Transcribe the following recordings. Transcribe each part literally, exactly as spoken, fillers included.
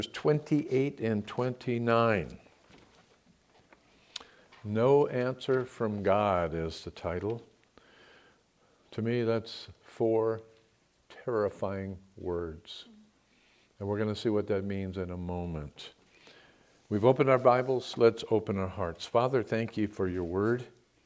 twenty-eight and twenty-nine. No Answer from God is the title. To me, that's four terrifying words. And we're going to see what that means in a moment. We've opened our Bibles. Let's open our hearts. Father, thank you for your word.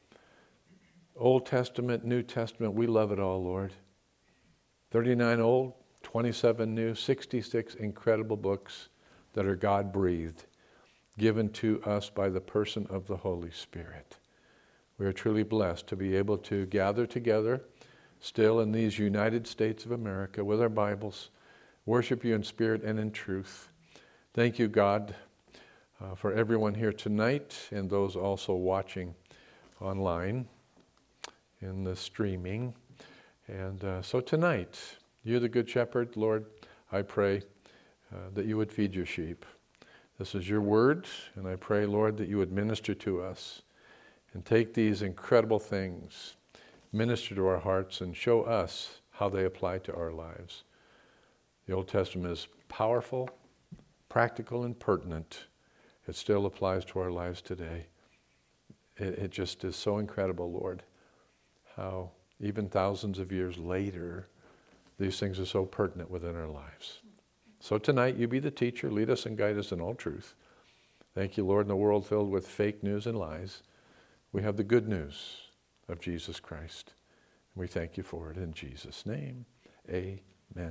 Old Testament, New Testament, we love it all, Lord. thirty-nine old, twenty-seven new, sixty-six incredible books that are God-breathed, given to us by the person of the Holy Spirit. We are truly blessed to be able to gather together still in these United States of America with our Bibles, worship you in spirit and in truth. Thank you, God, uh, for everyone here tonight and those also watching online in the streaming. And uh, so tonight, you're the Good Shepherd, Lord. I pray uh, that you would feed your sheep. This is your word, and I pray, Lord, that you would minister to us and take these incredible things, minister to our hearts, and show us how they apply to our lives. The Old Testament is powerful, practical, and pertinent. It still applies to our lives today. It, it just is so incredible, Lord, how even thousands of years later, these things are so pertinent within our lives. So tonight, you be the teacher, lead us and guide us in all truth. Thank you, Lord, in a world filled with fake news and lies, we have the good news of Jesus Christ. And we thank you for it in Jesus' name. Amen.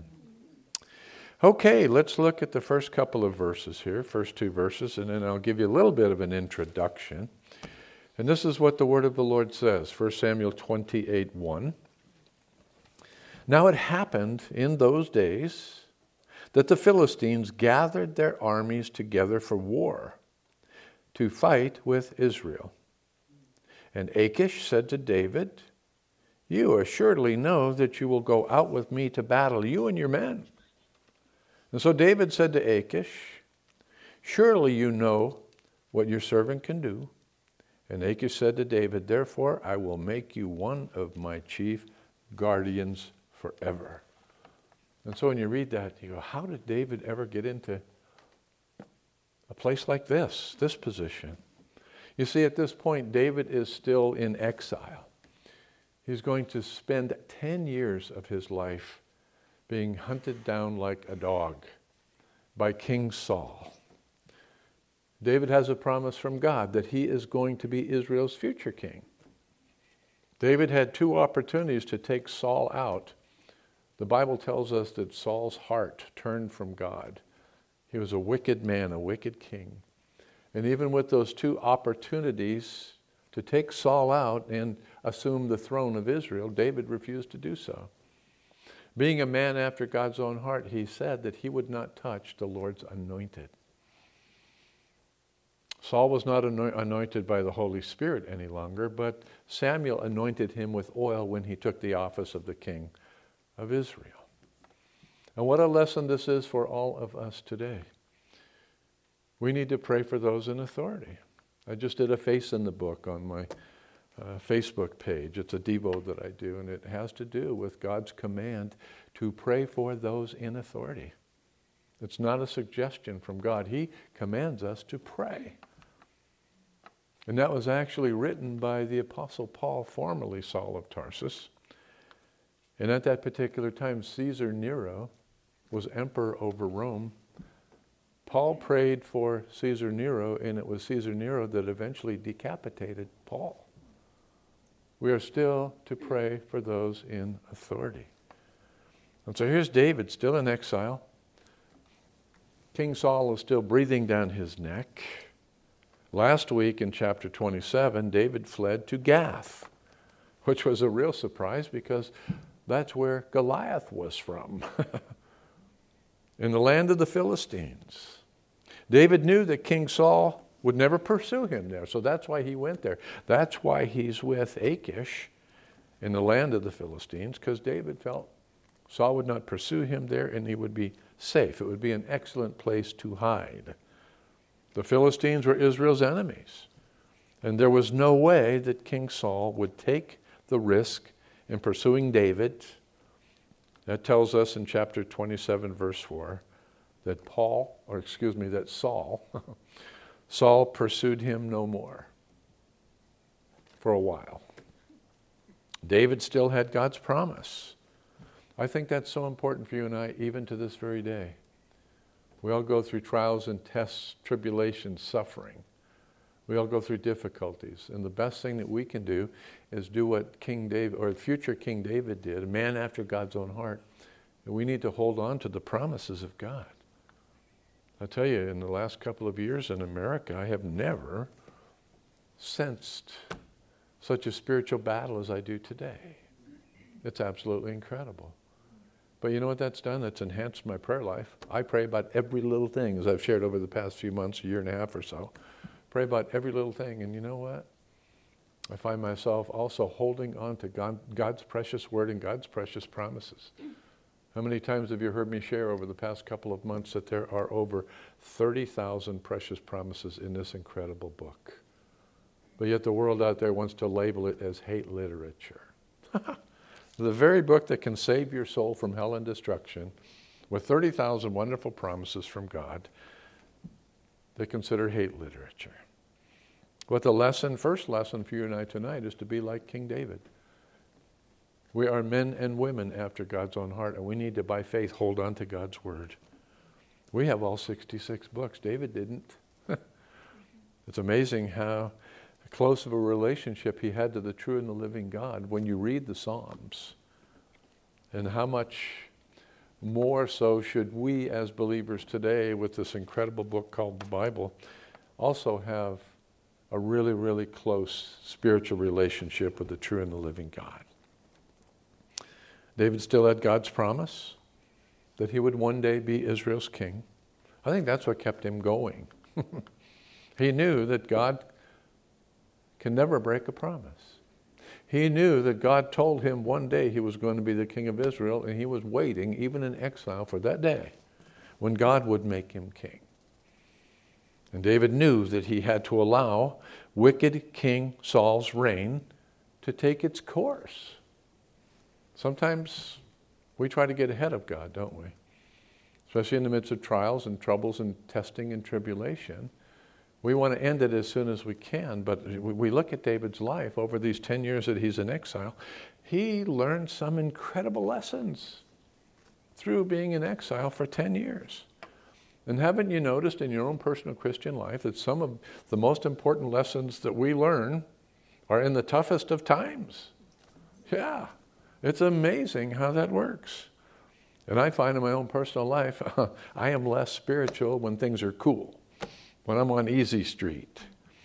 Okay, let's look at the first couple of verses here, first two verses, and then I'll give you a little bit of an introduction. And this is what the word of the Lord says, First Samuel twenty-eight one. Now it happened in those days that the Philistines gathered their armies together for war to fight with Israel. And Achish said to David, "You assuredly know that you will go out with me to battle, you and your men." And so David said to Achish, "Surely you know what your servant can do." And Achish said to David, "Therefore I will make you one of my chief guardians forever." And so when you read that, you go, how did David ever get into a place like this, this position? You see, at this point, David is still in exile. He's going to spend ten years of his life being hunted down like a dog by King Saul. David has a promise from God that he is going to be Israel's future king. David had two opportunities to take Saul out. The Bible tells us that Saul's heart turned from God. He was a wicked man, a wicked king. And even with those two opportunities to take Saul out and assume the throne of Israel, David refused to do so. Being a man after God's own heart, he said that he would not touch the Lord's anointed. Saul was not anointed by the Holy Spirit any longer, but Samuel anointed him with oil when he took the office of the king of Israel. And what a lesson this is for all of us today. We need to pray for those in authority. I just did a face in the book on my uh, Facebook page. It's a Devo that I do, and it has to do with God's command to pray for those in authority. It's not a suggestion from God. He commands us to pray. And that was actually written by the Apostle Paul, formerly Saul of Tarsus. And at that particular time, Caesar Nero was emperor over Rome. Paul prayed for Caesar Nero, and it was Caesar Nero that eventually decapitated Paul. We are still to pray for those in authority. And so here's David, still in exile. King Saul is still breathing down his neck. Last week in chapter twenty-seven, David fled to Gath, which was a real surprise because that's where Goliath was from, in the land of the Philistines. David knew that King Saul would never pursue him there, so that's why he went there. That's why he's with Achish in the land of the Philistines, because David felt Saul would not pursue him there and he would be safe. It would be an excellent place to hide. The Philistines were Israel's enemies, and there was no way that King Saul would take the risk in pursuing David. That tells us in chapter twenty-seven, verse four, that Paul, or excuse me, that Saul, Saul pursued him no more for a while. David still had God's promise. I think that's so important for you and I, even to this very day. We all go through trials and tests, tribulations, suffering. We all go through difficulties. And the best thing that we can do is do what King David, or future King David did, a man after God's own heart. And we need to hold on to the promises of God. I tell you, in the last couple of years in America, I have never sensed such a spiritual battle as I do today. It's absolutely incredible. But you know what that's done? That's enhanced my prayer life. I pray about every little thing, as I've shared over the past few months, a year and a half or so. Pray about every little thing, and you know what? I find myself also holding on to God, God's precious word and God's precious promises. How many times have you heard me share over the past couple of months that there are over thirty thousand precious promises in this incredible book? But yet the world out there wants to label it as hate literature. The very book that can save your soul from hell and destruction, with thirty thousand wonderful promises from God, they consider hate literature. What the lesson, first lesson for you and I tonight is to be like King David. We are men and women after God's own heart, and we need to, by faith, hold on to God's word. We have all sixty-six books. David didn't. It's amazing how close of a relationship he had to the true and the living God when you read the Psalms. And how much more so should we as believers today, with this incredible book called the Bible, also have a really, really close spiritual relationship with the true and the living God. David still had God's promise that he would one day be Israel's king. I think that's what kept him going. He knew that God can never break a promise. He knew that God told him one day he was going to be the king of Israel, and he was waiting, even in exile, for that day when God would make him king. And David knew that he had to allow wicked King Saul's reign to take its course. Sometimes we try to get ahead of God, don't we? Especially in the midst of trials and troubles and testing and tribulation. We want to end it as soon as we can, but we look at David's life over these ten years that he's in exile. He learned some incredible lessons through being in exile for ten years. And haven't you noticed in your own personal Christian life that some of the most important lessons that we learn are in the toughest of times? Yeah, it's amazing how that works. And I find in my own personal life, I am less spiritual when things are cool, when I'm on easy street.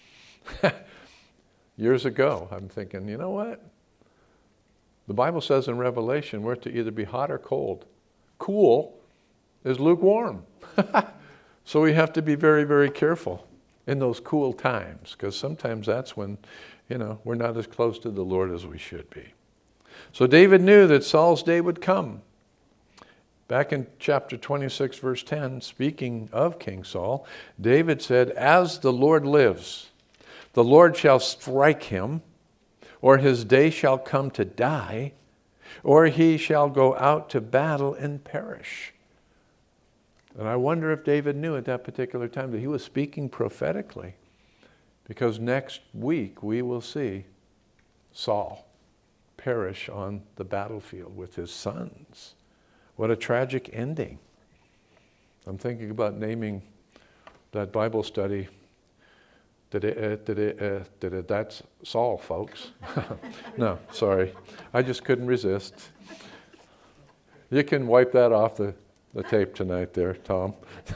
Years ago, I'm thinking, you know what? The Bible says in Revelation, we're to either be hot or cold. Cool is lukewarm. So we have to be very, very careful in those cool times, because sometimes that's when, you know, we're not as close to the Lord as we should be. So David knew that Saul's day would come. Back in chapter twenty-six, verse ten, speaking of King Saul, David said, "As the Lord lives, the Lord shall strike him, or his day shall come to die, or he shall go out to battle and perish." And I wonder if David knew at that particular time that he was speaking prophetically, because next week we will see Saul perish on the battlefield with his sons. What a tragic ending. I'm thinking about naming that Bible study, did it, uh, did it, uh, did it, that's Saul, folks. No, sorry. I just couldn't resist. You can wipe that off the, the tape tonight there, Tom.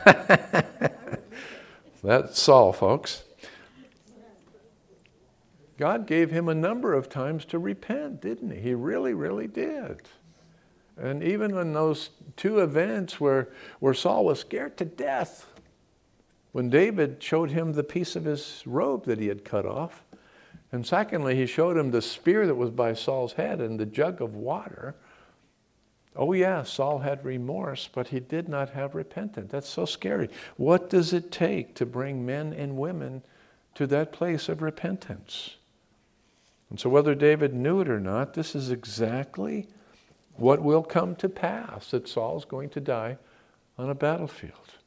That's Saul, folks. God gave him a number of times to repent, didn't he? He really, really did. And even in those two events where, where Saul was scared to death, when David showed him the piece of his robe that he had cut off, and secondly, he showed him the spear that was by Saul's head and the jug of water. Oh yeah, Saul had remorse, but he did not have repentance. That's so scary. What does it take to bring men and women to that place of repentance? And so whether David knew it or not, this is exactly what will come to pass, that Saul's going to die on a battlefield.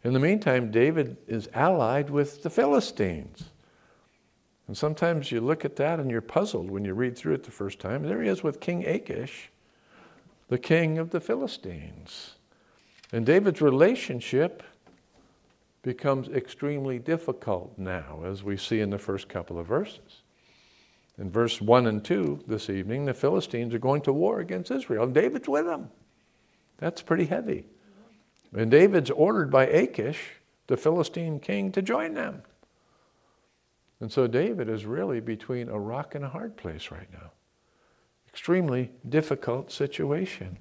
In the meantime, David is allied with the Philistines. And sometimes you look at that and you're puzzled when you read through it the first time. There he is with King Achish, the king of the Philistines. And David's relationship becomes extremely difficult now, as we see in the first couple of verses. In verse one and two this evening, the Philistines are going to war against Israel, and David's with them. That's pretty heavy. And David's ordered by Achish, the Philistine king, to join them. And so David is really between a rock and a hard place right now. Extremely difficult situation.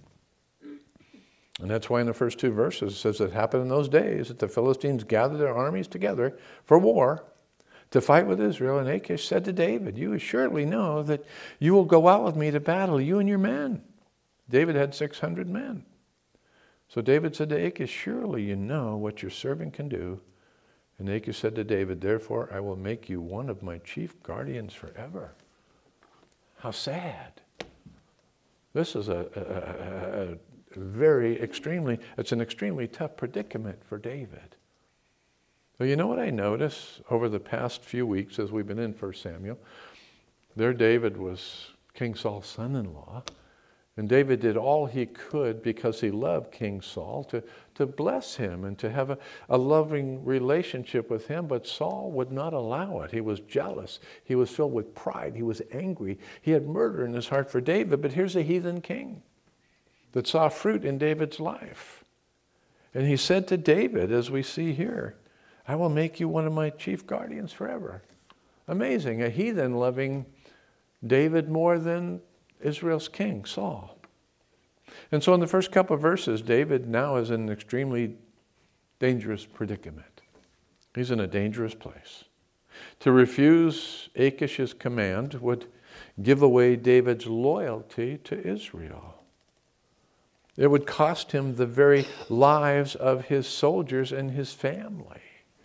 And that's why in the first two verses it says it happened in those days that the Philistines gathered their armies together for war to fight with Israel. And Achish said to David, "You surely know that you will go out with me to battle, you and your men." David had six hundred men. So David said to Achish, "Surely you know what your servant can do." And Achish said to David, "Therefore I will make you one of my chief guardians forever." How sad. This is a, a, a, a very extremely, it's an extremely tough predicament for David. Well, you know what I notice over the past few weeks as we've been in First Samuel? There David was King Saul's son-in-law. And David did all he could because he loved King Saul to, to bless him and to have a, a loving relationship with him. But Saul would not allow it. He was jealous. He was filled with pride. He was angry. He had murder in his heart for David. But here's a heathen king that saw fruit in David's life. And he said to David, as we see here, "I will make you one of my chief guardians forever." Amazing. A heathen loving David more than Israel's king, Saul. And so in the first couple of verses, David now is in an extremely dangerous predicament. He's in a dangerous place. To refuse Achish's command would give away David's loyalty to Israel. It would cost him the very lives of his soldiers and his family.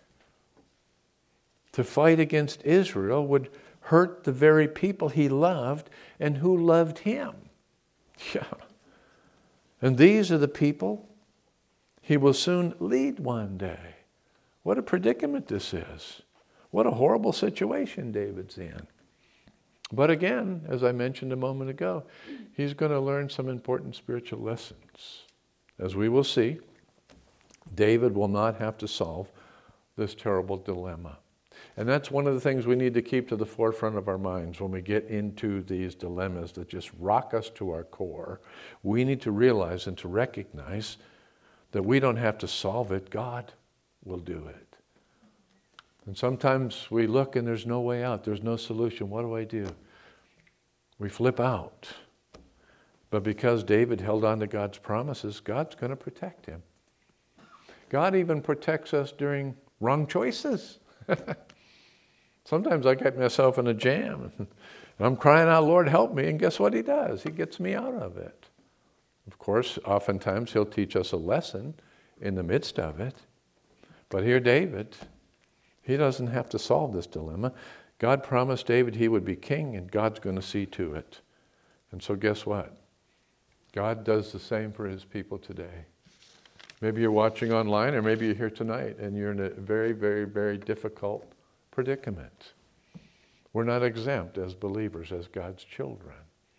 To fight against Israel would hurt the very people he loved and who loved him. Yeah. And these are the people he will soon lead one day. What a predicament this is. What a horrible situation David's in. But again, as I mentioned a moment ago, he's going to learn some important spiritual lessons. As we will see, David will not have to solve this terrible dilemma. And that's one of the things we need to keep to the forefront of our minds when we get into these dilemmas that just rock us to our core. We need to realize and to recognize that we don't have to solve it. God will do it. And sometimes we look and there's no way out. There's no solution. What do I do? We flip out. But because David held on to God's promises, God's going to protect him. God even protects us during wrong choices. Sometimes I get myself in a jam and I'm crying out, "Lord, help me." And guess what he does? He gets me out of it. Of course, oftentimes he'll teach us a lesson in the midst of it. But here David, he doesn't have to solve this dilemma. God promised David he would be king, and God's going to see to it. And so guess what? God does the same for his people today. Maybe you're watching online, or maybe you're here tonight and you're in a very, very, very difficult predicament. We're not exempt as believers, as God's children.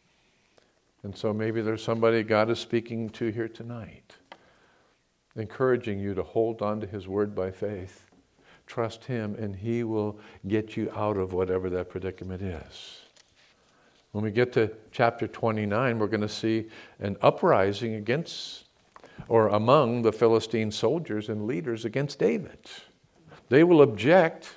And so maybe there's somebody God is speaking to here tonight, encouraging you to hold on to his word by faith. Trust him and he will get you out of whatever that predicament is. When we get to chapter twenty-nine, we're going to see an uprising against or among the Philistine soldiers and leaders against David. They will object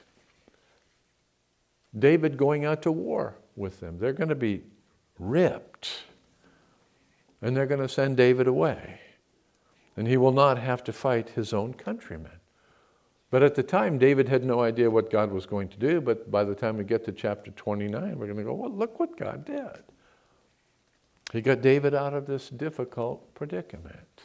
David going out to war with them. They're going to be ripped. And they're going to send David away. And he will not have to fight his own countrymen. But at the time, David had no idea what God was going to do. But by the time we get to chapter twenty-nine, we're going to go, well, look what God did. He got David out of this difficult predicament.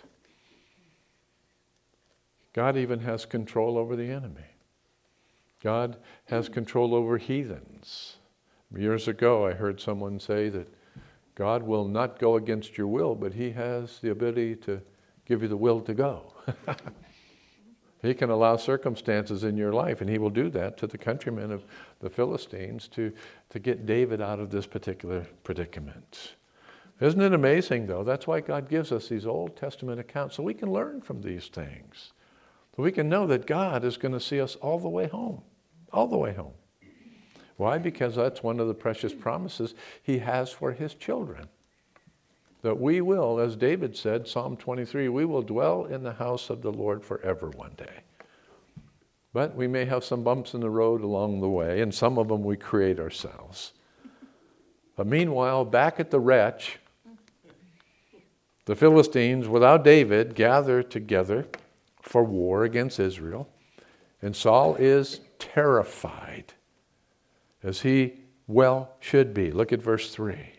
God even has control over the enemy. God has control over heathens. Years ago, I heard someone say that God will not go against your will, but he has the ability to give you the will to go. He can allow circumstances in your life, and he will do that to the countrymen of the Philistines to, to get David out of this particular predicament. Isn't it amazing, though? That's why God gives us these Old Testament accounts, so we can learn from these things. So we can know that God is going to see us all the way home, all the way home. Why? Because that's one of the precious promises he has for his children. That we will, as David said, Psalm twenty-three, we will dwell in the house of the Lord forever one day. But we may have some bumps in the road along the way, and some of them we create ourselves. But meanwhile, back at the wretch, the Philistines, without David, gather together for war against Israel. And Saul is terrified, as he well should be. Look at verse three.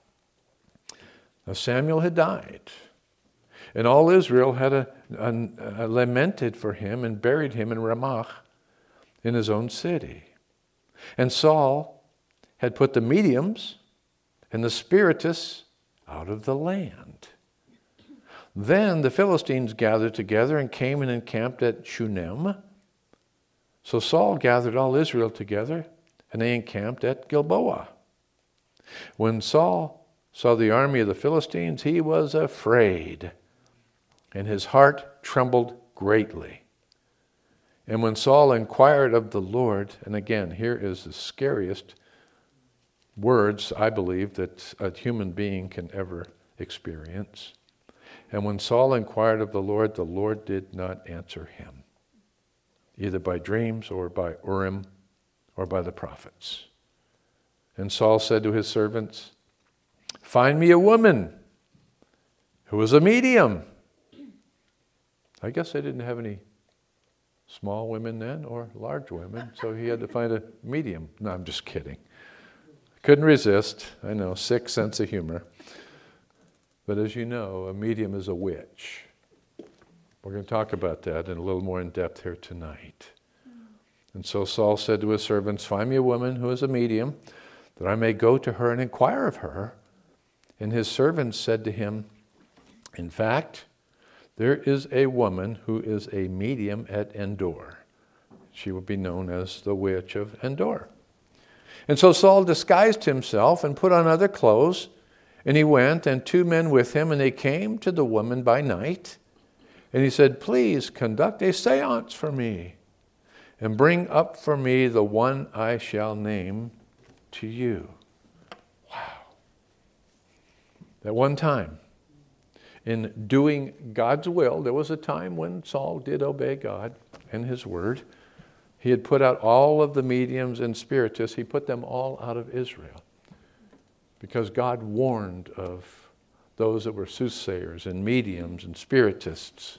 Now Samuel had died, and all Israel had a, a, a lamented for him and buried him in Ramah in his own city. And Saul had put the mediums and the spiritists out of the land. Then the Philistines gathered together and came and encamped at Shunem. So Saul gathered all Israel together, and they encamped at Gilboa. When Saul saw the army of the Philistines, he was afraid, and his heart trembled greatly. And when Saul inquired of the Lord, and again, here is the scariest words, I believe, that a human being can ever experience. And when Saul inquired of the Lord, the Lord did not answer him, either by dreams or by Urim or by the prophets. And Saul said to his servants, "Find me a woman who is a medium." I guess they didn't have any small women then or large women, so he had to find a medium. No, I'm just kidding. Couldn't resist. I know, sick sense of humor. But as you know, a medium is a witch. We're going to talk about that in a little more in depth here tonight. And so Saul said to his servants, "Find me a woman who is a medium, that I may go to her and inquire of her." And his servants said to him, "In fact, there is a woman who is a medium at Endor." She will be known as the witch of Endor. And so Saul disguised himself and put on other clothes, and he went, and two men with him, and they came to the woman by night. And he said, "Please conduct a seance for me, and bring up for me the one I shall name to you." Wow. At one time, in doing God's will, there was a time when Saul did obey God and his word. He had put out all of the mediums and spiritists. He put them all out of Israel, because God warned of those that were soothsayers and mediums and spiritists.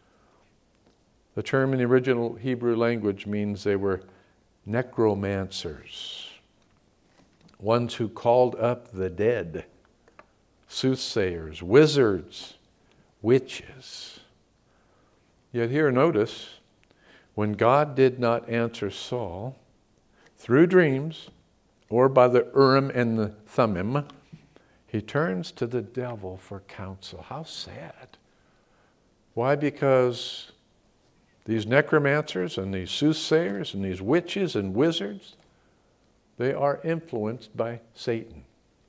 The term in the original Hebrew language means they were necromancers, ones who called up the dead, soothsayers, wizards, witches. Yet here, notice, when God did not answer Saul through dreams or by the Urim and the Thummim, he turns to the devil for counsel. How sad. Why? Because these necromancers and these soothsayers and these witches and wizards, they are influenced by Satan,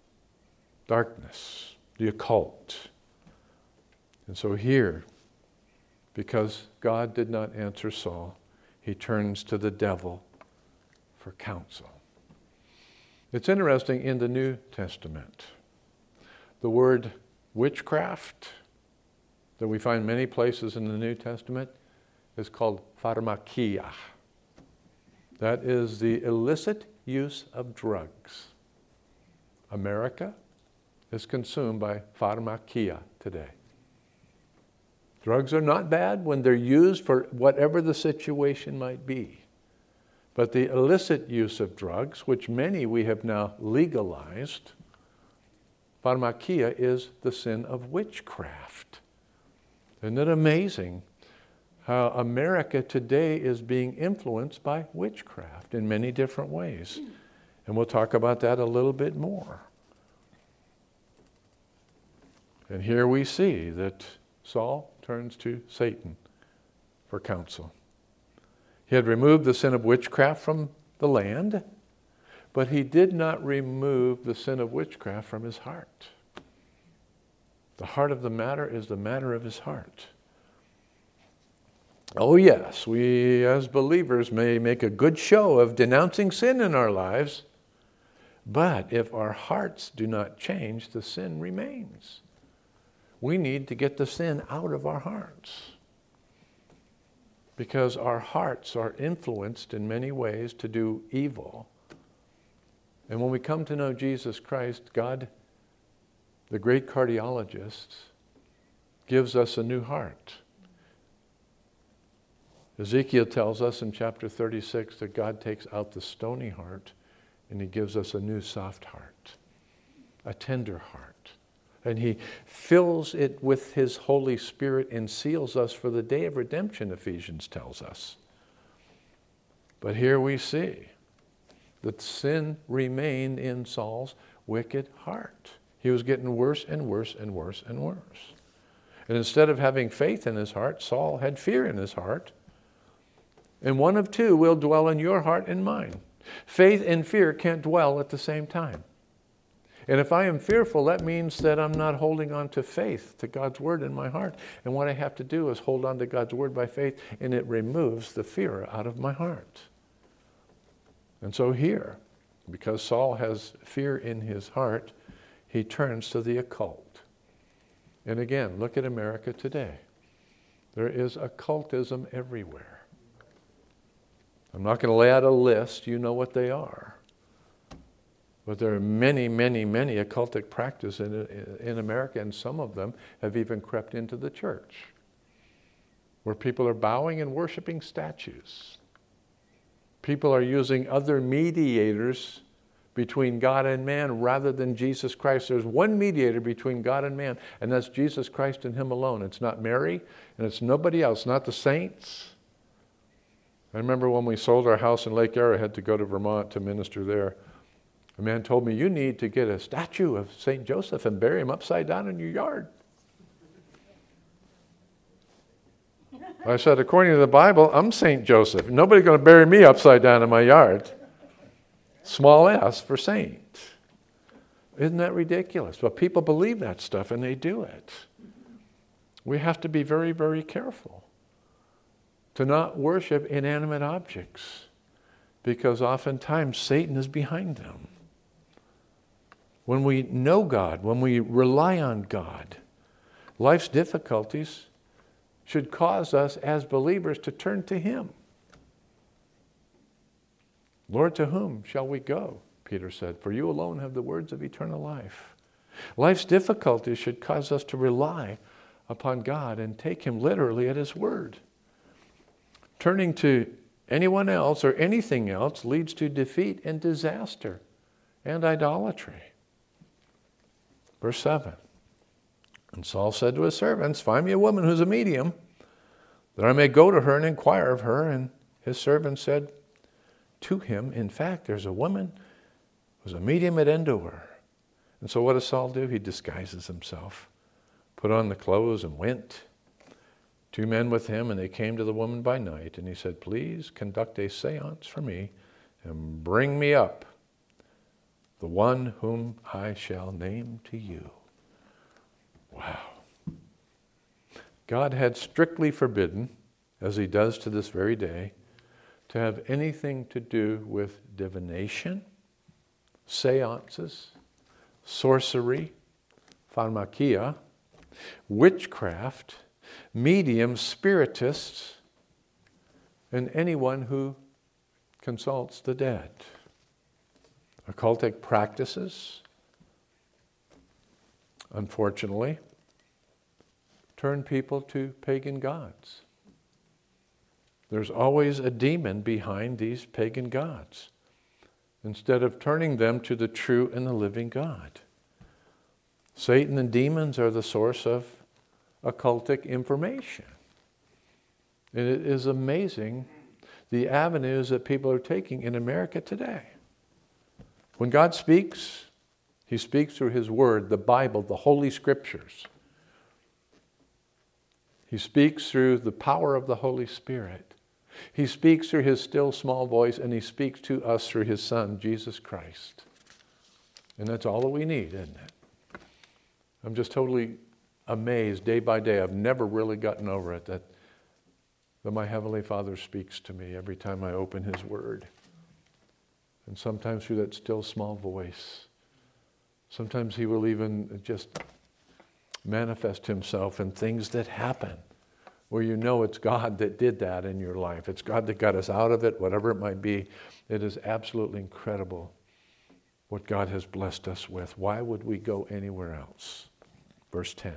darkness, the occult. And so here, because God did not answer Saul, he turns to the devil for counsel. It's interesting, in the New Testament, the word witchcraft that we find many places in the New Testament is called pharmakia. That is the illicit use of drugs. America is consumed by pharmakia today. Drugs are not bad when they're used for whatever the situation might be. But the illicit use of drugs, which many we have now legalized, pharmakia is the sin of witchcraft. Isn't it amazing how America today is being influenced by witchcraft in many different ways? And we'll talk about that a little bit more. And here we see that Saul turns to Satan for counsel. He had removed the sin of witchcraft from the land, but he did not remove the sin of witchcraft from his heart. The heart of the matter is the matter of his heart. Oh yes, we as believers may make a good show of denouncing sin in our lives, but if our hearts do not change, the sin remains. We need to get the sin out of our hearts, because our hearts are influenced in many ways to do evil. And when we come to know Jesus Christ, God, the great cardiologist, gives us a new heart. Ezekiel tells us in chapter thirty-six that God takes out the stony heart and he gives us a new soft heart, a tender heart. And he fills it with his Holy Spirit and seals us for the day of redemption, Ephesians tells us. But here we see that sin remained in Saul's wicked heart. He was getting worse and worse and worse and worse. And instead of having faith in his heart, Saul had fear in his heart. And one of two will dwell in your heart and mine. Faith and fear can't dwell at the same time. And if I am fearful, that means that I'm not holding on to faith, to God's word in my heart. And what I have to do is hold on to God's word by faith, and it removes the fear out of my heart. And so here, because Saul has fear in his heart, he turns to the occult. And again, look at America today. There is occultism everywhere. I'm not going to lay out a list. You know what they are. But there are many, many, many occultic practices in, in America, and some of them have even crept into the church, where people are bowing and worshiping statues. People are using other mediators between God and man rather than Jesus Christ. There's one mediator between God and man, and that's Jesus Christ and him alone. It's not Mary, and it's nobody else, not the saints. I remember when we sold our house in Lake Arrowhead to go to Vermont to minister there, a man told me, you need to get a statue of Saint Joseph and bury him upside down in your yard. I said, according to the Bible, I'm Saint Joseph. Nobody's going to bury me upside down in my yard. Small s for saint. Isn't that ridiculous? But people believe that stuff and they do it. We have to be very, very careful to not worship inanimate objects, because oftentimes Satan is behind them. When we know God, when we rely on God, life's difficulties should cause us as believers to turn to him. Lord, to whom shall we go? Peter said, for you alone have the words of eternal life. Life's difficulties should cause us to rely upon God and take him literally at his word. Turning to anyone else or anything else leads to defeat and disaster and idolatry. Verse seven. And Saul said to his servants, find me a woman who's a medium, that I may go to her and inquire of her. And his servants said to him, in fact, there's a woman who's a medium at Endor. And so what does Saul do? He disguises himself, put on the clothes and went. Two men with him, and they came to the woman by night. And he said, please conduct a seance for me and bring me up the one whom I shall name to you. Wow. God had strictly forbidden, as he does to this very day, to have anything to do with divination, seances, sorcery, pharmakia, witchcraft, mediums, spiritists, and anyone who consults the dead. Occultic practices, unfortunately, turn people to pagan gods. There's always a demon behind these pagan gods, instead of turning them to the true and the living God. Satan and demons are the source of occultic information. And it is amazing the avenues that people are taking in America today. When God speaks, he speaks through his word, the Bible, the Holy Scriptures. He speaks through the power of the Holy Spirit. He speaks through his still small voice, and he speaks to us through his Son, Jesus Christ. And that's all that we need, isn't it? I'm just totally amazed day by day. I've never really gotten over it that, that my Heavenly Father speaks to me every time I open his word. And sometimes through that still small voice. Sometimes he will even just manifest himself in things that happen where you know it's God that did that in your life. It's God that got us out of it, whatever it might be. It is absolutely incredible what God has blessed us with. Why would we go anywhere else? Verse ten.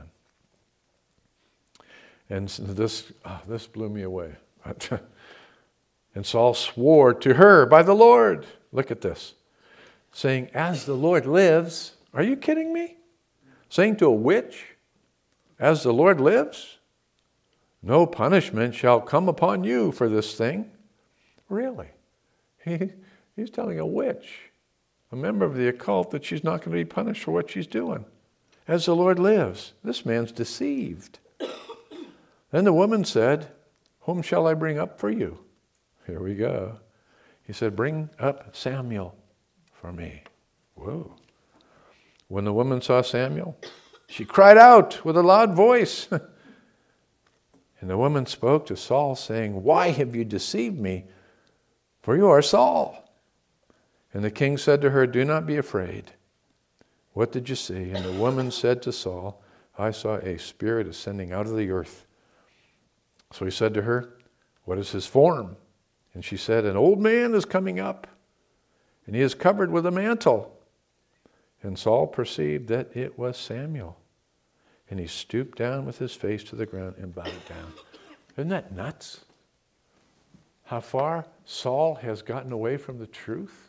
And this, oh, this blew me away. And Saul swore to her by the Lord. Look at this. Saying, as the Lord lives. Are you kidding me? Saying to a witch, as the Lord lives, no punishment shall come upon you for this thing. Really? He, he's telling a witch, a member of the occult, that she's not going to be punished for what she's doing. As the Lord lives. This man's deceived. Then the woman said, whom shall I bring up for you? Here we go. He said, bring up Samuel for me. Whoa. When the woman saw Samuel, she cried out with a loud voice. And the woman spoke to Saul, saying, why have you deceived me? For you are Saul. And the king said to her, do not be afraid. What did you see? And the woman said to Saul, I saw a spirit ascending out of the earth. So he said to her, what is his form? And she said, an old man is coming up, and he is covered with a mantle. And Saul perceived that it was Samuel. And he stooped down with his face to the ground and bowed down. Isn't that nuts? How far Saul has gotten away from the truth?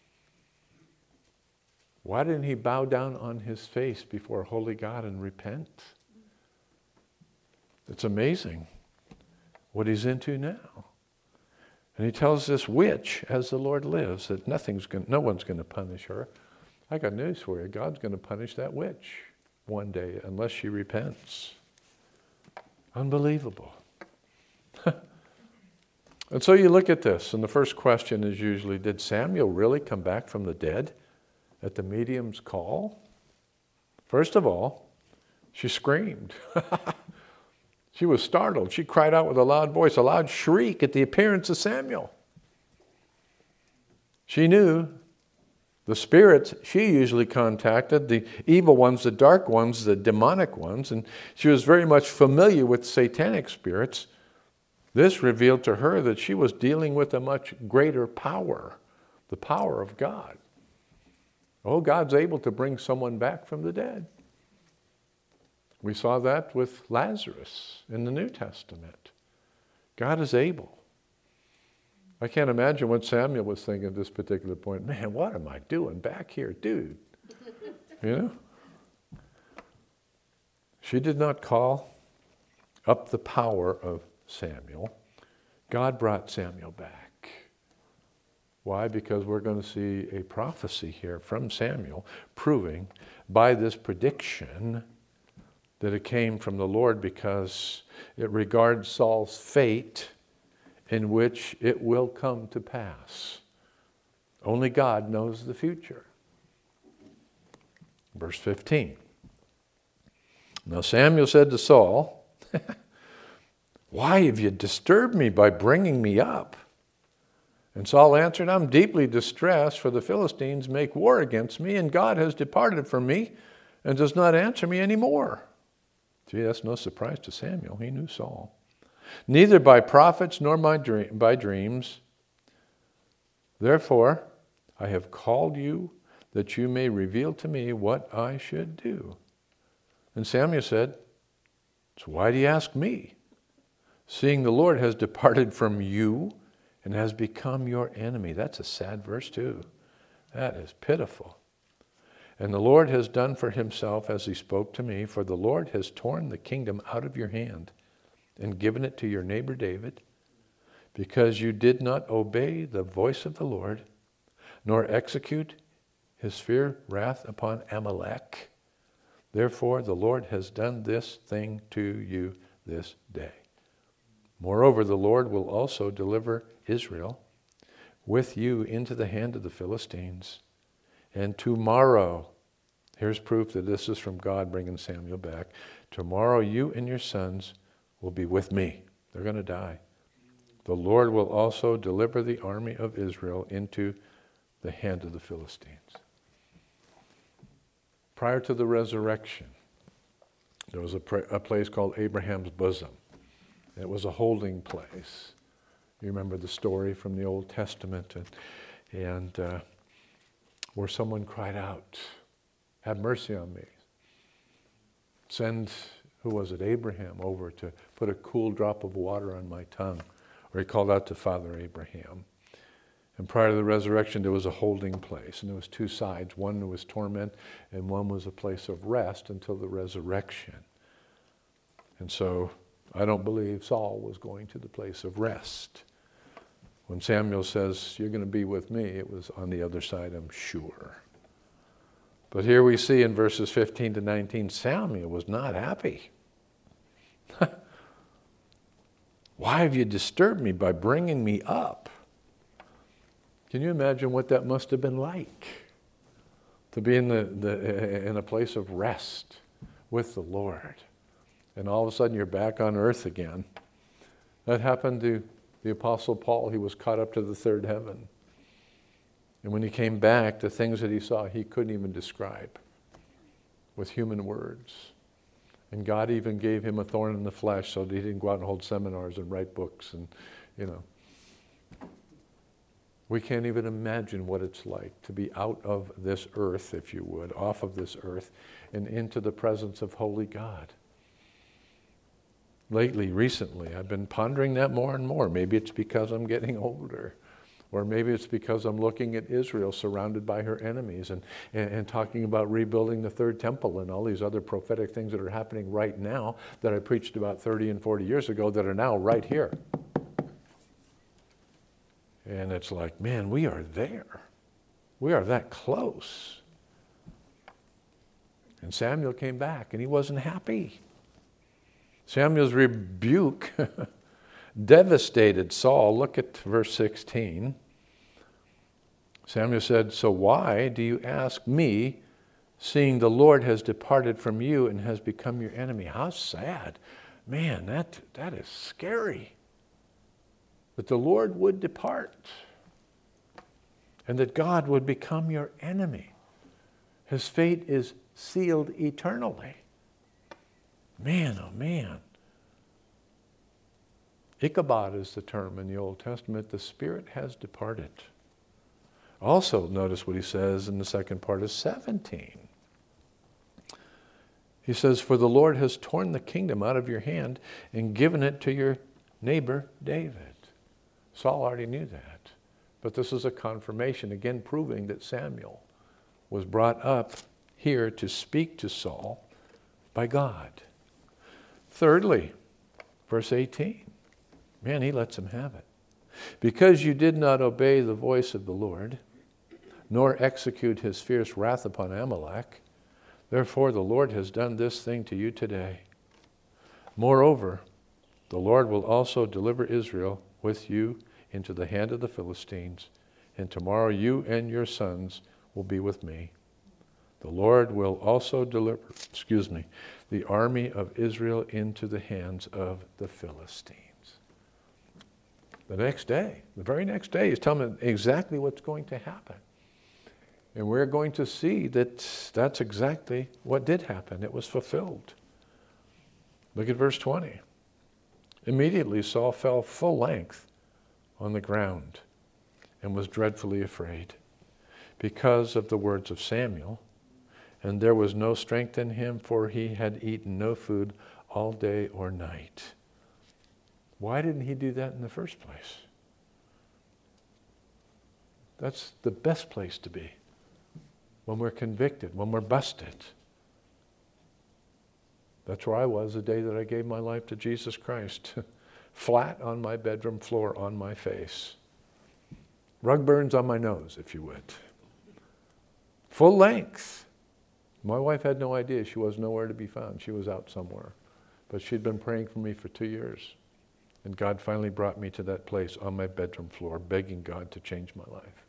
Why didn't he bow down on his face before a holy God and repent? It's amazing what he's into now. And he tells this witch, as the Lord lives, that nothing's going, no one's going to punish her. I got news for you. God's going to punish that witch one day unless she repents. Unbelievable. And so you look at this, and the first question is usually, did Samuel really come back from the dead at the medium's call? First of all, she screamed. She was startled. She cried out with a loud voice, a loud shriek at the appearance of Samuel. She knew the spirits she usually contacted, the evil ones, the dark ones, the demonic ones, and she was very much familiar with satanic spirits. This revealed to her that she was dealing with a much greater power, the power of God. Oh, God's able to bring someone back from the dead. We saw that with Lazarus in the New Testament. God is able. I can't imagine what Samuel was thinking at this particular point. Man, what am I doing back here, dude? You know? She did not call up the power of Samuel. God brought Samuel back. Why? Because we're going to see a prophecy here from Samuel proving by this prediction that it came from the Lord, because it regards Saul's fate, in which it will come to pass. Only God knows the future. Verse fifteen. Now Samuel said to Saul, why have you disturbed me by bringing me up? And Saul answered, I'm deeply distressed, for the Philistines make war against me, and God has departed from me and does not answer me anymore. Gee, that's no surprise to Samuel. He knew Saul. Neither by prophets nor by dreams. Therefore, I have called you that you may reveal to me what I should do. And Samuel said, so why do you ask me? Seeing the Lord has departed from you and has become your enemy. That's a sad verse too. That is pitiful. And the Lord has done for himself as he spoke to me, for the Lord has torn the kingdom out of your hand and given it to your neighbor David, because you did not obey the voice of the Lord, nor execute his fierce wrath upon Amalek. Therefore the Lord has done this thing to you this day. Moreover, the Lord will also deliver Israel with you into the hand of the Philistines. And tomorrow, here's proof that this is from God bringing Samuel back. Tomorrow you and your sons will be with me. They're going to die. The Lord will also deliver the army of Israel into the hand of the Philistines. Prior to the resurrection, there was a, pra- a place called Abraham's bosom. It was a holding place. You remember the story from the Old Testament, and, and uh, where someone cried out, "Have mercy on me. Send," who was it, Abraham, over to put a cool drop of water on my tongue. Or he called out to Father Abraham. And prior to the resurrection, there was a holding place, and there was two sides. One was torment, and one was a place of rest until the resurrection. And so I don't believe Saul was going to the place of rest. When Samuel says, "You're going to be with me," it was on the other side, I'm sure. But here we see in verses fifteen to nineteen, Samuel was not happy. "Why have you disturbed me by bringing me up?" Can you imagine what that must have been like? To be in, the, the, in a place of rest with the Lord. And all of a sudden you're back on earth again. That happened to the Apostle Paul. He was caught up to the third heaven. And when he came back, the things that he saw, he couldn't even describe with human words. And God even gave him a thorn in the flesh so that he didn't go out and hold seminars and write books and, you know. We can't even imagine what it's like to be out of this earth, if you would, off of this earth, and into the presence of holy God. Lately, recently, I've been pondering that more and more. Maybe it's because I'm getting older. Or maybe it's because I'm looking at Israel surrounded by her enemies and, and, and talking about rebuilding the third temple and all these other prophetic things that are happening right now that I preached about thirty and forty years ago that are now right here. And it's like, man, we are there. We are that close. And Samuel came back and he wasn't happy. Samuel's rebuke devastated Saul. Look at verse sixteen. Samuel said, "So why do you ask me, seeing the Lord has departed from you and has become your enemy?" How sad. Man, that, that is scary. That the Lord would depart and that God would become your enemy. His fate is sealed eternally. Man, oh man. Ichabod is the term in the Old Testament. The Spirit has departed. Also, notice what he says in the second part of seventeen. He says, "For the Lord has torn the kingdom out of your hand and given it to your neighbor David." Saul already knew that. But this is a confirmation, again proving that Samuel was brought up here to speak to Saul by God. Thirdly, verse eighteen. Man, he lets him have it. "Because you did not obey the voice of the Lord, nor execute his fierce wrath upon Amalek, therefore the Lord has done this thing to you today. Moreover, the Lord will also deliver Israel with you into the hand of the Philistines, and tomorrow you and your sons will be with me. The Lord will also deliver, excuse me, the army of Israel into the hands of the Philistines." The next day, the very next day, he's telling me exactly what's going to happen. And we're going to see that that's exactly what did happen. It was fulfilled. Look at verse twenty. "Immediately Saul fell full length on the ground and was dreadfully afraid because of the words of Samuel. And there was no strength in him, for he had eaten no food all day or night." Why didn't he do that in the first place? That's the best place to be. When we're convicted, when we're busted. That's where I was the day that I gave my life to Jesus Christ. Flat on my bedroom floor on my face. Rug burns on my nose, if you would. Full length. My wife had no idea. She was nowhere to be found. She was out somewhere. But she'd been praying for me for two years. And God finally brought me to that place on my bedroom floor, begging God to change my life.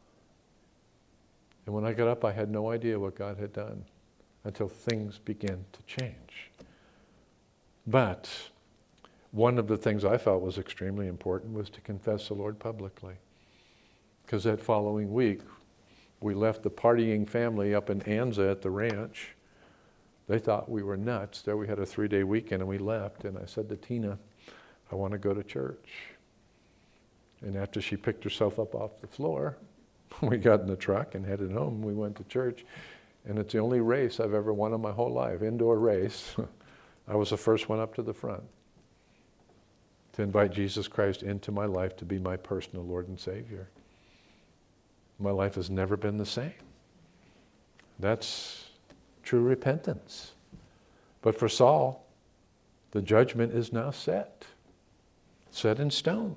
And when I got up, I had no idea what God had done until things began to change. But one of the things I felt was extremely important was to confess the Lord publicly. Because that following week, we left the partying family up in Anza at the ranch. They thought we were nuts. There we had a three-day weekend and we left. And I said to Tina, I want to go to church. And after she picked herself up off the floor, we got in the truck and headed home. We went to church. And it's the only race I've ever won in my whole life, indoor race. I was the first one up to the front to invite Jesus Christ into my life to be my personal Lord and Savior. My life has never been the same. That's true repentance. But for Saul, the judgment is now set, set in stone.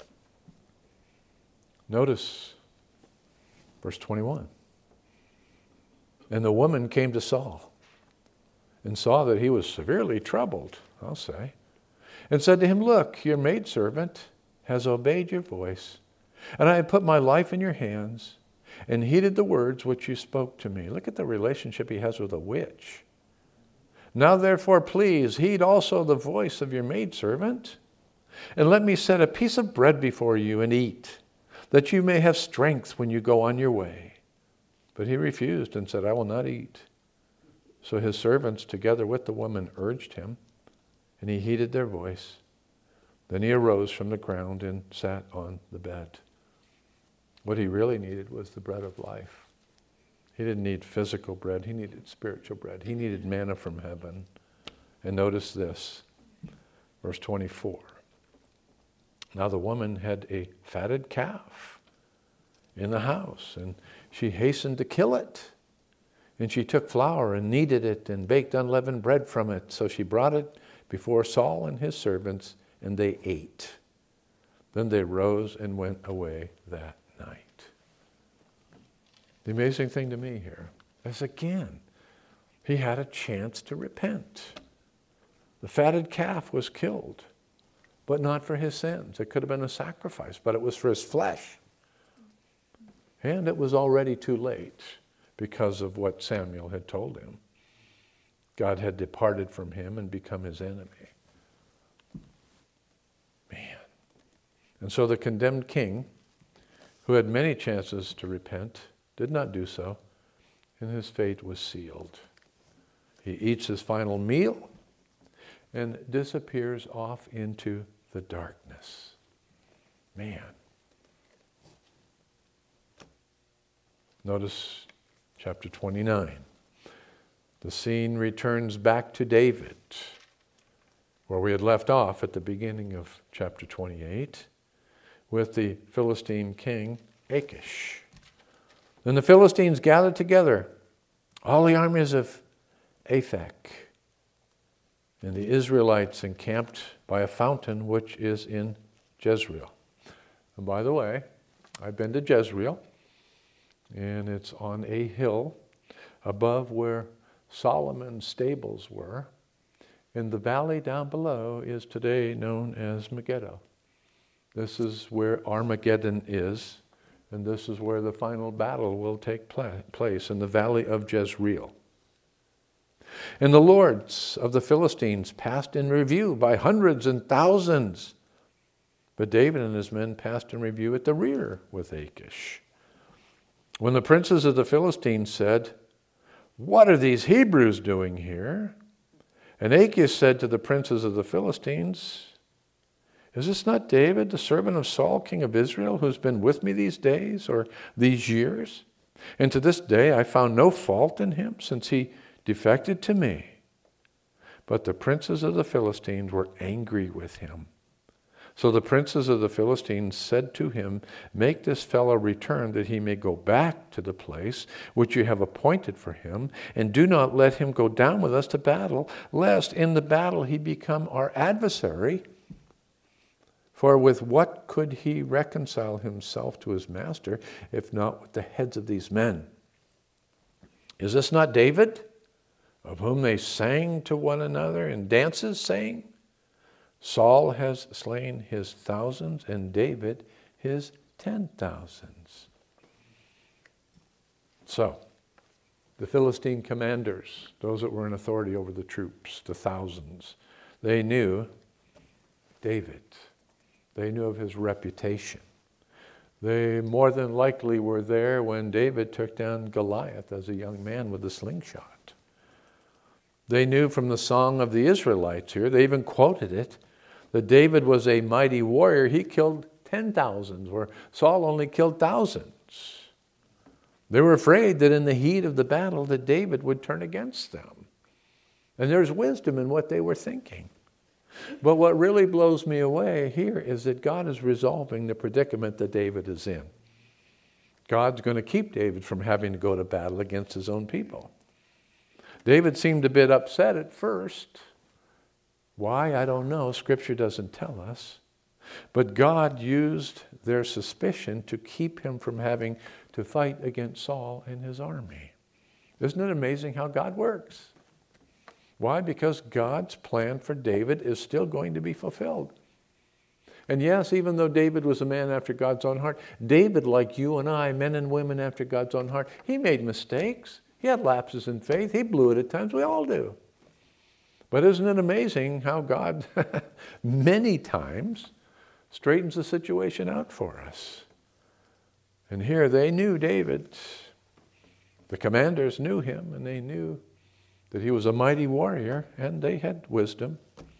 Notice verse twenty-one. And the woman came to Saul and saw that he was severely troubled, I'll say, and said to him, look, your maidservant has obeyed your voice, and I have put my life in your hands and heeded the words which you spoke to me. Look at the relationship he has with a witch. Now therefore, please heed also the voice of your maidservant, and let me set a piece of bread before you and eat, that you may have strength when you go on your way. But he refused and said, I will not eat. So his servants, together with the woman, urged him, and he heeded their voice. Then he arose from the ground and sat on the bed. What he really needed was the bread of life. He didn't need physical bread. He needed spiritual bread. He needed manna from heaven. And notice this, verse twenty-four. Now the woman had a fatted calf in the house, and she hastened to kill it. And she took flour and kneaded it and baked unleavened bread from it. So she brought it before Saul and his servants, and they ate. Then they rose and went away that night. The amazing thing to me here is, again, he had a chance to repent. The fatted calf was killed, but not for his sins. It could have been a sacrifice, but it was for his flesh. And it was already too late because of what Samuel had told him. God had departed from him and become his enemy. Man. And so the condemned king, who had many chances to repent, did not do so, and his fate was sealed. He eats his final meal and disappears off into the darkness. Man. Notice chapter twenty-nine. The scene returns back to David, where we had left off at the beginning of chapter twenty-eight, with the Philistine king Achish. Then the Philistines gathered together, all the armies of Aphek, and the Israelites encamped by a fountain which is in Jezreel. And by the way, I've been to Jezreel, and it's on a hill above where Solomon's stables were. And the valley down below is today known as Megiddo. This is where Armageddon is, and this is where the final battle will take place, in the valley of Jezreel. And the lords of the Philistines passed in review by hundreds and thousands. But David and his men passed in review at the rear with Achish. When the princes of the Philistines said, what are these Hebrews doing here? And Achish said to the princes of the Philistines, is this not David, the servant of Saul, king of Israel, who's been with me these days or these years? And to this day I found no fault in him, since he defected to me. But the princes of the Philistines were angry with him. So the princes of the Philistines said to him, make this fellow return, that he may go back to the place which you have appointed for him, and do not let him go down with us to battle, lest in the battle he become our adversary. For with what could he reconcile himself to his master, if not with the heads of these men? Is this not David, of whom they sang to one another in dances, saying, Saul has slain his thousands, and David his ten thousands. So, the Philistine commanders, those that were in authority over the troops, the thousands, they knew David. They knew of his reputation. They more than likely were there when David took down Goliath as a young man with a slingshot. They knew from the song of the Israelites here, they even quoted it, that David was a mighty warrior. He killed ten thousands, where Saul only killed thousands. They were afraid that in the heat of the battle that David would turn against them. And there's wisdom in what they were thinking. But what really blows me away here is that God is resolving the predicament that David is in. God's going to keep David from having to go to battle against his own people. David seemed a bit upset at first. Why? I don't know. Scripture doesn't tell us. But God used their suspicion to keep him from having to fight against Saul and his army. Isn't it amazing how God works? Why? Because God's plan for David is still going to be fulfilled. And yes, even though David was a man after God's own heart, David, like you and I, men and women after God's own heart, he made mistakes. He had lapses in faith. He blew it at times. We all do. But isn't it amazing how God many times straightens the situation out for us? And here they knew David. The commanders knew him, and they knew that he was a mighty warrior, and they had wisdom.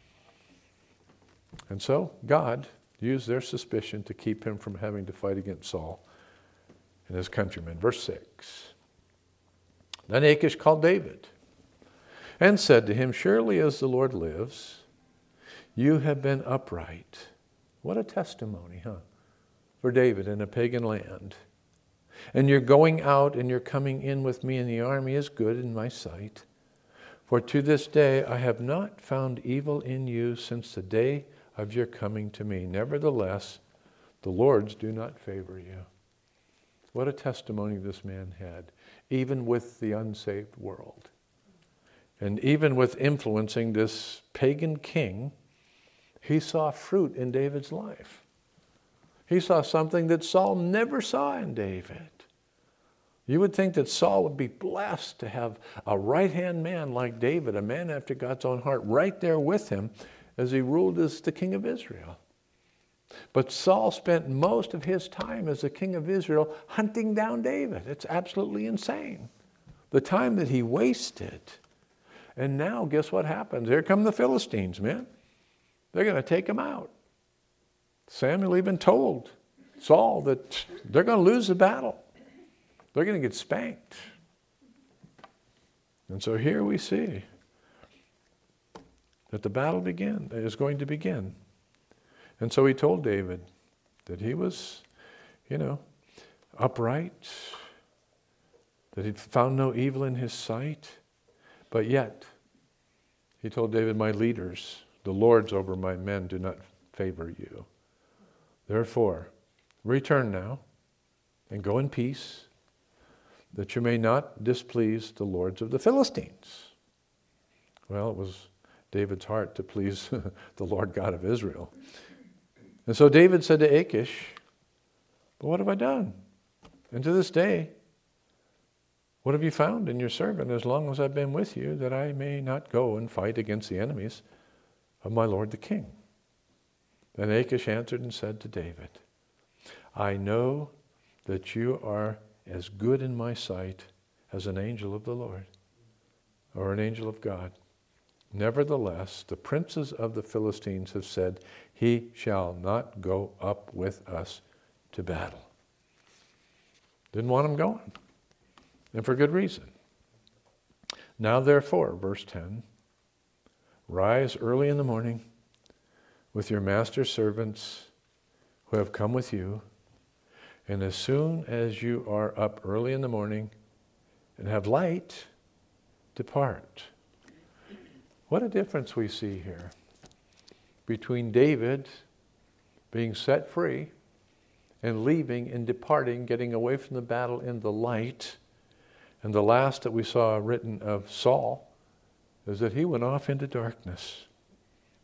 And so God used their suspicion to keep him from having to fight against Saul and his countrymen. Verse six. Then Achish called David and said to him, surely as the Lord lives, you have been upright. What a testimony, huh? For David in a pagan land. And your going out and your coming in with me in the army is good in my sight. For to this day I have not found evil in you since the day of your coming to me. Nevertheless, the Lord's do not favor you. What a testimony this man had, even with the unsaved world. And even with influencing this pagan king, he saw fruit in David's life. He saw something that Saul never saw in David. You would think that Saul would be blessed to have a right-hand man like David, a man after God's own heart, right there with him as he ruled as the king of Israel. But Saul spent most of his time as the king of Israel hunting down David. It's absolutely insane, the time that he wasted. And now, guess what happens? Here come the Philistines, man. They're going to take him out. Samuel even told Saul that they're going to lose the battle. They're going to get spanked. And so here we see that the battle begin, is going to begin. And so he told David that he was, you know, upright, that he'd found no evil in his sight. But yet, he told David, my leaders, the lords over my men, do not favor you. Therefore, return now and go in peace, that you may not displease the lords of the Philistines. Well, it was David's heart to please the Lord God of Israel. And so David said to Achish, but what have I done? And to this day, what have you found in your servant as long as I've been with you, that I may not go and fight against the enemies of my lord the king? Then Achish answered and said to David, I know that you are as good in my sight as an angel of the Lord, or an angel of God. Nevertheless, the princes of the Philistines have said, he shall not go up with us to battle. Didn't want him going, and for good reason. Now therefore, verse ten, rise early in the morning with your master's servants who have come with you, and as soon as you are up early in the morning and have light, depart. What a difference we see here between David being set free and leaving and departing, getting away from the battle in the light. And the last that we saw written of Saul is that he went off into darkness.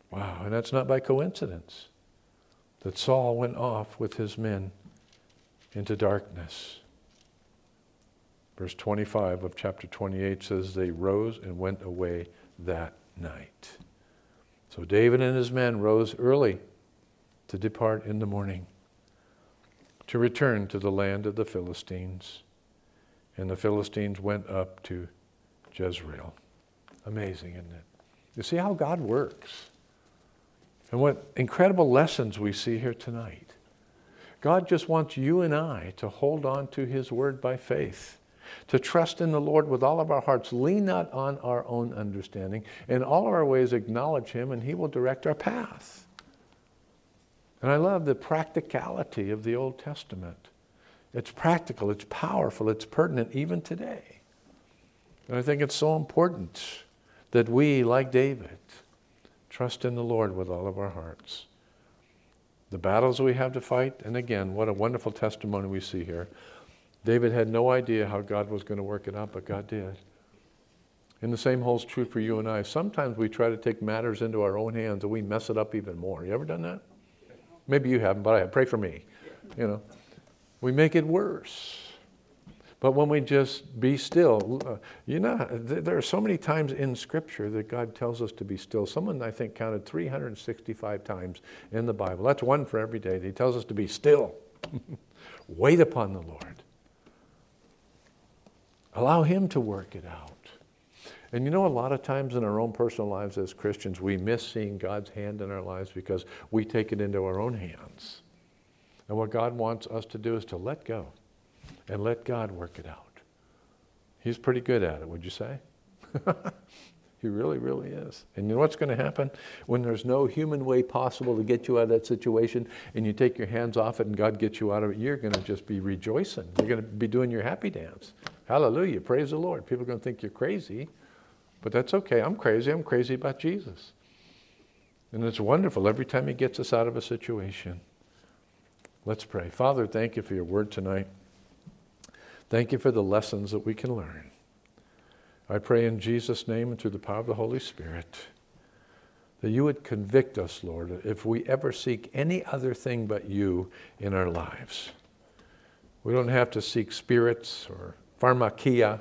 Wow, and that's not by coincidence that Saul went off with his men into darkness. Verse twenty-five of chapter twenty-eight says, they rose and went away that night. So David and his men rose early to depart in the morning, to return to the land of the Philistines. And the Philistines went up to Jezreel. Amazing, isn't it? You see how God works. And what incredible lessons we see here tonight. God just wants you and I to hold on to His word by faith, to trust in the Lord with all of our hearts, lean not on our own understanding, in all of our ways acknowledge Him, and He will direct our path. And I love the practicality of the Old Testament. It's practical, it's powerful, it's pertinent even today. And I think it's so important that we, like David, trust in the Lord with all of our hearts. The battles we have to fight, and again, what a wonderful testimony we see here. David had no idea how God was going to work it out, but God did. And the same holds true for you and I. Sometimes we try to take matters into our own hands and we mess it up even more. You ever done that? Maybe you haven't, but I have. Pray for me. You know, we make it worse. But when we just be still, uh, you know, th- there are so many times in Scripture that God tells us to be still. Someone, I think, counted three hundred sixty-five times in the Bible. That's one for every day. He tells us to be still. Wait upon the Lord. Allow Him to work it out. And you know, a lot of times in our own personal lives as Christians, we miss seeing God's hand in our lives because we take it into our own hands. And what God wants us to do is to let go and let God work it out. He's pretty good at it, would you say? He really, really is. And you know what's going to happen? When there's no human way possible to get you out of that situation and you take your hands off it and God gets you out of it, you're going to just be rejoicing. You're going to be doing your happy dance. Hallelujah. Praise the Lord. People are going to think you're crazy, but that's okay. I'm crazy. I'm crazy about Jesus. And it's wonderful every time He gets us out of a situation. Let's pray. Father, thank You for Your word tonight. Thank You for the lessons that we can learn. I pray in Jesus' name and through the power of the Holy Spirit that You would convict us, Lord, if we ever seek any other thing but You in our lives. We don't have to seek spirits or pharmakia,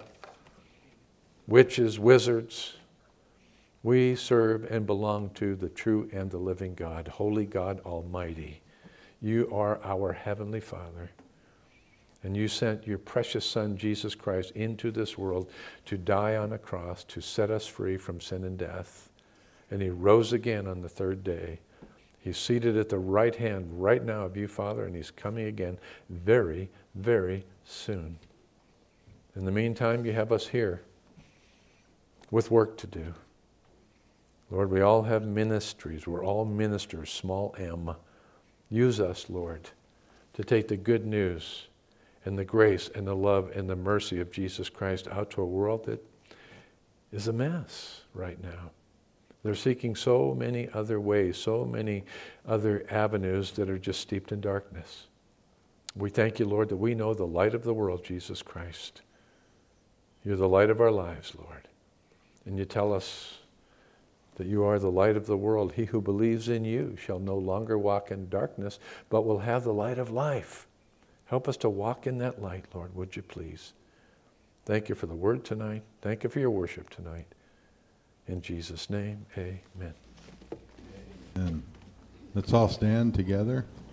witches, wizards. We serve and belong to the true and the living God, Holy God Almighty. You are our Heavenly Father. And You sent Your precious Son, Jesus Christ, into this world to die on a cross, to set us free from sin and death. And He rose again on the third day. He's seated at the right hand right now of You, Father, and He's coming again very, very soon. In the meantime, You have us here with work to do. Lord, we all have ministries. We're all ministers, small m. Use us, Lord, to take the good news and the grace and the love and the mercy of Jesus Christ out to a world that is a mess right now. They're seeking so many other ways, so many other avenues that are just steeped in darkness. We thank You, Lord, that we know the light of the world, Jesus Christ. You're the light of our lives, Lord. And You tell us that You are the light of the world. He who believes in You shall no longer walk in darkness, but will have the light of life. Help us to walk in that light, Lord, would You please? Thank You for the word tonight. Thank You for Your worship tonight. In Jesus' name, amen. Amen. Let's all stand together.